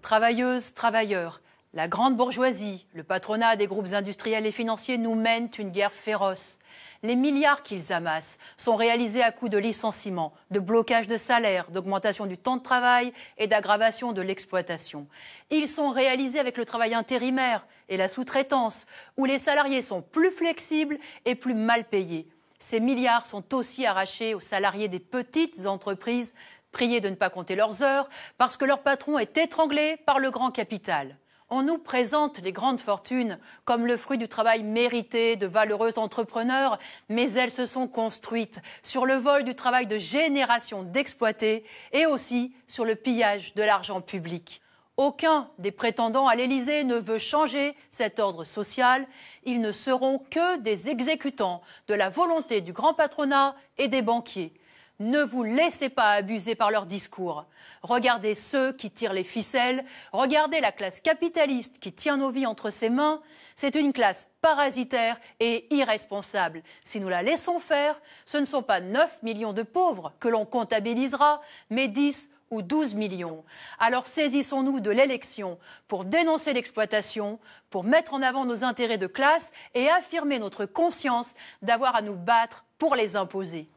Travailleuses, travailleurs, la grande bourgeoisie, le patronat des groupes industriels et financiers nous mènent une guerre féroce. Les milliards qu'ils amassent sont réalisés à coups de licenciements, de blocage de salaires, d'augmentation du temps de travail et d'aggravation de l'exploitation. Ils sont réalisés avec le travail intérimaire et la sous-traitance, où les salariés sont plus flexibles et plus mal payés. Ces milliards sont aussi arrachés aux salariés des petites entreprises, priés de ne pas compter leurs heures, parce que leur patron est étranglé par le grand capital. On nous présente les grandes fortunes comme le fruit du travail mérité de valeureux entrepreneurs, mais elles se sont construites sur le vol du travail de générations d'exploités et aussi sur le pillage de l'argent public. Aucun des prétendants à l'Élysée ne veut changer cet ordre social. Ils ne seront que des exécutants de la volonté du grand patronat et des banquiers. Ne vous laissez pas abuser par leurs discours. Regardez ceux qui tirent les ficelles, regardez la classe capitaliste qui tient nos vies entre ses mains. C'est une classe parasitaire et irresponsable. Si nous la laissons faire, ce ne sont pas 9 millions de pauvres que l'on comptabilisera, mais 10 ou 12 millions. Alors saisissons-nous de l'élection pour dénoncer l'exploitation, pour mettre en avant nos intérêts de classe et affirmer notre conscience d'avoir à nous battre pour les imposer.